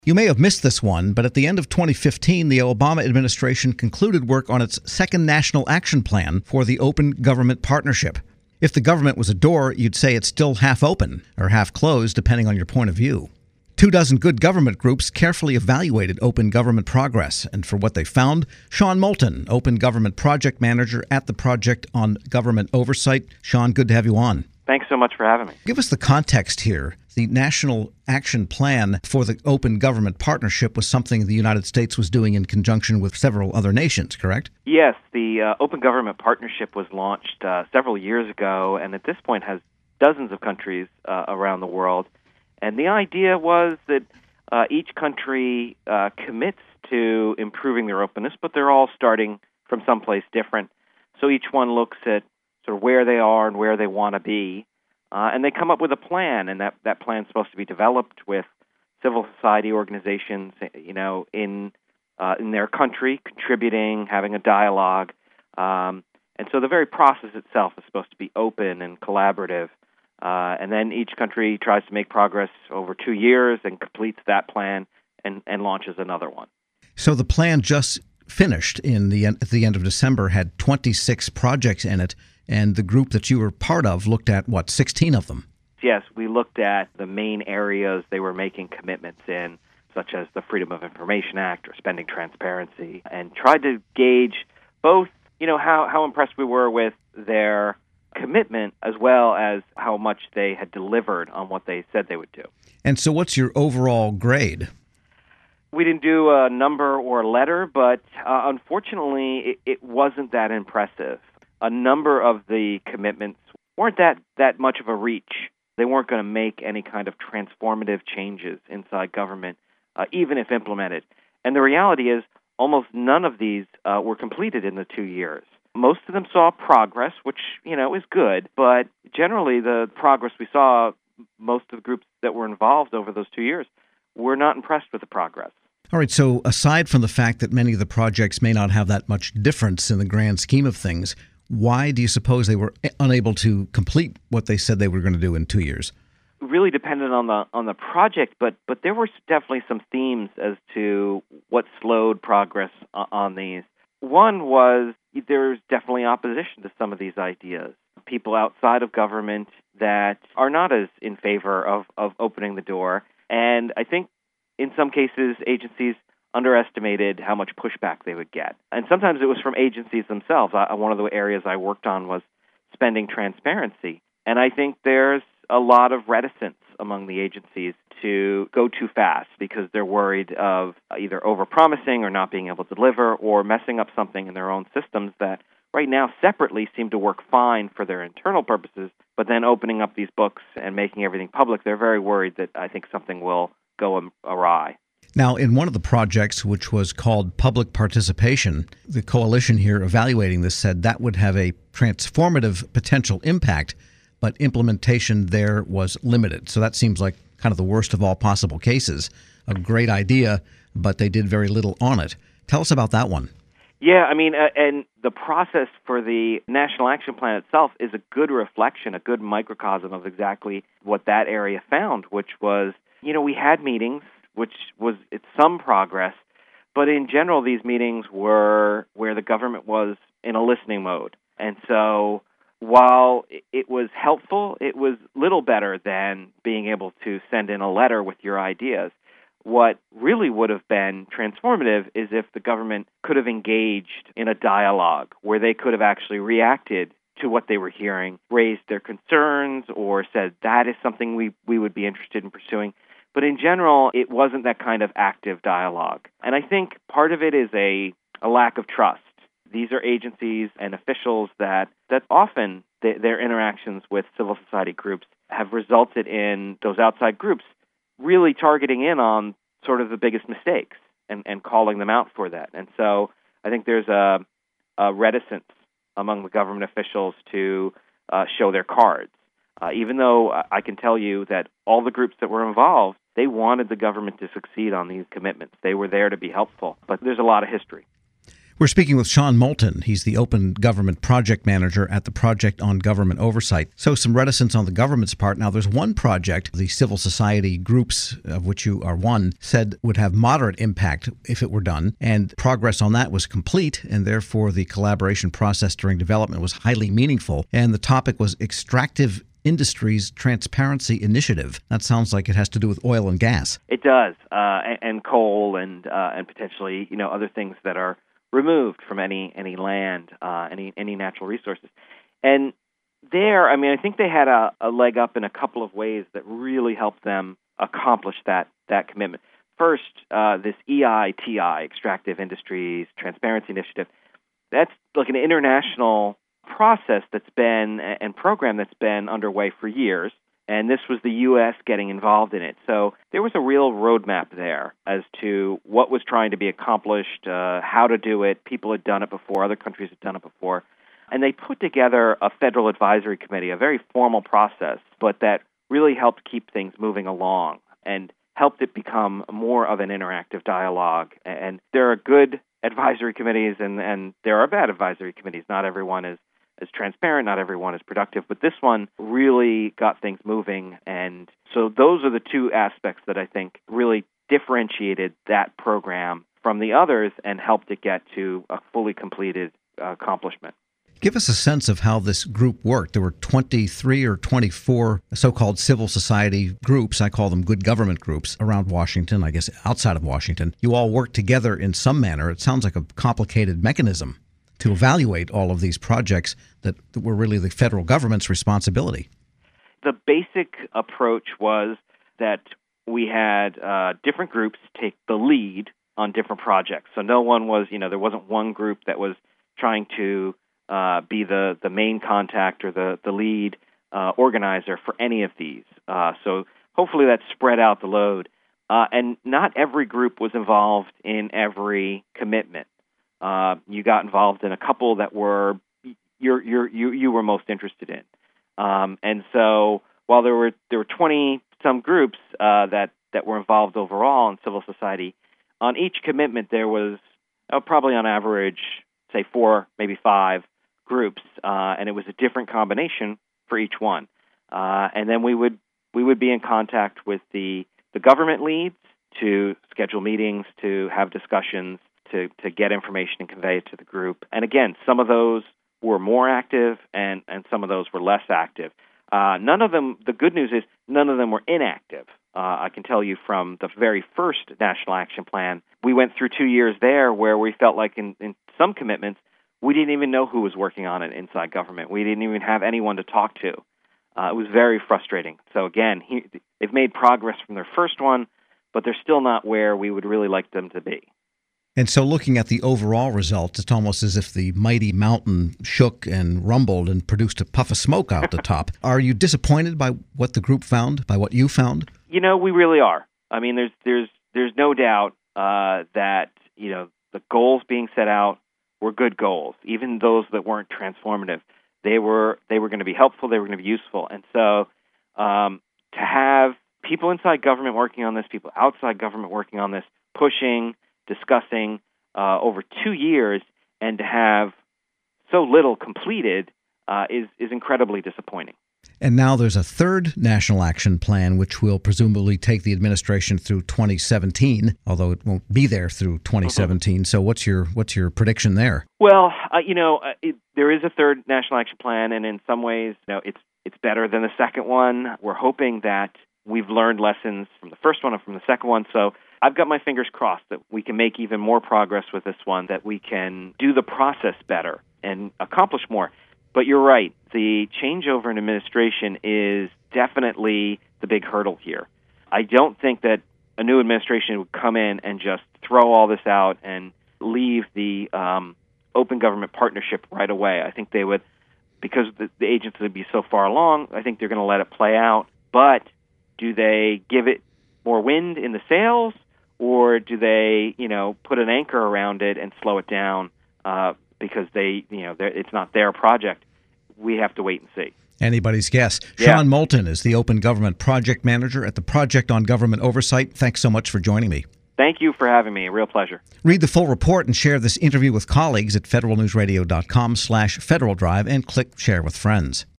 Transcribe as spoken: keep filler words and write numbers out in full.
You may have missed this one, but at the end of twenty fifteen, the Obama administration concluded work on its second national action plan for the Open Government Partnership. If the government was a door, you'd say it's still half open or half closed, depending on your point of view. Two dozen good government groups carefully evaluated open government progress, and for what they found, Sean Moulton, Open Government Project Manager at the Project on Government Oversight. Sean, good to have you on. Thanks so much for having me. Give us the context here. The National Action Plan for the Open Government Partnership was something the United States was doing in conjunction with several other nations, correct? Yes, the uh, Open Government Partnership was launched uh, several years ago, and at this point has dozens of countries uh, around the world. And the idea was that uh, each country uh, commits to improving their openness, but they're all starting from someplace different. So each one looks at sort of where they are and where they want to be. Uh, and they come up with a plan, and that, that plan is supposed to be developed with civil society organizations, you know, in uh, in their country, contributing, having a dialogue. Um, and so the very process itself is supposed to be open and collaborative. Uh, and then each country tries to make progress over two years and completes that plan and, and launches another one. So the plan just finished in the at the end of December, had twenty-six projects in it. And the group that you were part of looked at, what, sixteen of them? Yes, we looked at the main areas they were making commitments in, such as the Freedom of Information Act or spending transparency, and tried to gauge both, you know, how, how impressed we were with their commitment as well as how much they had delivered on what they said they would do. And so what's your overall grade? We didn't do a number or a letter, but uh, unfortunately, it, it wasn't that impressive. A number of the commitments weren't that, that much of a reach. They weren't going to make any kind of transformative changes inside government, uh, even if implemented. And the reality is almost none of these uh, were completed in the two years. Most of them saw progress, which, you know, is good, but generally the progress we saw, most of the groups that were involved over those two years were not impressed with the progress. All right, so aside from the fact that many of the projects may not have that much difference in the grand scheme of things, why do you suppose they were unable to complete what they said they were going to do in two years? Really depended on the on the project, but but there were definitely some themes as to what slowed progress on these. One was there's definitely opposition to some of these ideas. People outside of government that are not as in favor of, of opening the door. And I think in some cases agencies underestimated how much pushback they would get. And sometimes it was from agencies themselves. I, one of the areas I worked on was spending transparency. And I think there's a lot of reticence among the agencies to go too fast because they're worried of either overpromising or not being able to deliver or messing up something in their own systems that right now separately seem to work fine for their internal purposes, but then opening up these books and making everything public, they're very worried that I think something will go awry. Now, in one of the projects, which was called Public Participation, the coalition here evaluating this said that would have a transformative potential impact, but implementation there was limited. So that seems like kind of the worst of all possible cases. A great idea, but they did very little on it. Tell us about that one. Yeah, I mean, uh, and the process for the National Action Plan itself is a good reflection, a good microcosm of exactly what that area found, which was, you know, we had meetings, which was it's some progress, but in general, these meetings were where the government was in a listening mode. And so while it was helpful, it was little better than being able to send in a letter with your ideas. What really would have been transformative is if the government could have engaged in a dialogue where they could have actually reacted to what they were hearing, raised their concerns, or said that is something we, we would be interested in pursuing. But in general, it wasn't that kind of active dialogue. And I think part of it is a, a lack of trust. These are agencies and officials that, that often th- their interactions with civil society groups have resulted in those outside groups really targeting in on sort of the biggest mistakes and, and calling them out for that. And so I think there's a, a reticence among the government officials to uh, show their cards. Uh, even though I can tell you that all the groups that were involved, they wanted the government to succeed on these commitments. They were there to be helpful, but there's a lot of history. We're speaking with Sean Moulton. He's the Open Government Project Manager at the Project on Government Oversight. So some reticence on the government's part. Now, there's one project the civil society groups, of which you are one, said would have moderate impact if it were done, and progress on that was complete, and therefore the collaboration process during development was highly meaningful. And the topic was Extractive Industries Transparency Initiative. That sounds like it has to do with oil and gas. It does, uh, and, and coal, and uh, and potentially, you know, other things that are removed from any any land, uh, any any natural resources. And there, I mean, I think they had a, a leg up in a couple of ways that really helped them accomplish that that commitment. First, uh, this E I T I, Extractive Industries Transparency Initiative, that's like an international process that's been, and program that's been underway for years. And this was the U S getting involved in it. So there was a real roadmap there as to what was trying to be accomplished, uh, how to do it. People had done it before. Other countries had done it before. And they put together a federal advisory committee, a very formal process, but that really helped keep things moving along and helped it become more of an interactive dialogue. And there are good advisory committees and, and there are bad advisory committees. Not everyone is is transparent, not everyone is productive, but this one really got things moving. And so those are the two aspects that I think really differentiated that program from the others and helped it get to a fully completed uh, accomplishment. Give us a sense of how this group worked. There were twenty-three or twenty-four so-called civil society groups, I call them good government groups, around Washington, I guess outside of Washington. You all worked together in some manner. It sounds like a complicated mechanism to evaluate all of these projects that, that were really the federal government's responsibility. The basic approach was that we had uh, different groups take the lead on different projects. So no one was, you know, there wasn't one group that was trying to uh, be the, the main contact or the, the lead uh, organizer for any of these. Uh, so hopefully that spread out the load. Uh, and not every group was involved in every commitment. Uh, you got involved in a couple that were you're, you're, you you were most interested in, um, and so while there were there were twenty some groups uh, that that were involved overall in civil society, on each commitment there was uh, probably on average say four maybe five groups, uh, and it was a different combination for each one, uh, and then we would we would be in contact with the the government leads to schedule meetings, to have discussions, to, to get information and convey it to the group. And again, some of those were more active and, and some of those were less active. Uh, none of them, the good news is none of them were inactive. Uh, I can tell you from the very first National Action Plan, we went through two years there where we felt like in, in some commitments, we didn't even know who was working on it inside government. We didn't even have anyone to talk to. Uh, it was very frustrating. So again, he, they've made progress from their first one, but they're still not where we would really like them to be. And so looking at the overall results, it's almost as if the mighty mountain shook and rumbled and produced a puff of smoke out the top. Are you disappointed by what the group found, by what you found? You know, we really are. I mean, there's there's there's no doubt uh, that, you know, the goals being set out were good goals, even those that weren't transformative. They were they were going to be helpful, they were going to be useful. And so um, to have people inside government working on this, people outside government working on this, pushing, discussing uh, over two years, and to have so little completed uh, is is incredibly disappointing. And now there's a third National Action Plan, which will presumably take the administration through twenty seventeen, although it won't be there through twenty seventeen. Mm-hmm. So what's your what's your prediction there? Well, uh, you know, uh, it, there is a third National Action Plan, and in some ways, you know, it's it's better than the second one. We're hoping that we've learned lessons from the first one and from the second one. So I've got my fingers crossed that we can make even more progress with this one, that we can do the process better and accomplish more. But you're right. The changeover in administration is definitely the big hurdle here. I don't think that a new administration would come in and just throw all this out and leave the um, open government partnership right away. I think they would, because the, the agency would be so far along, I think they're going to let it play out. But do they give it more wind in the sails, or do they, you know, put an anchor around it and slow it down uh, because they, you know, it's not their project? We have to wait and see. Anybody's guess. Yeah. Sean Moulton is the Open Government Project Manager at the Project on Government Oversight. Thanks so much for joining me. Thank you for having me. A real pleasure. Read the full report and share this interview with colleagues at federal news radio dot com slash Federal Drive and click Share with Friends.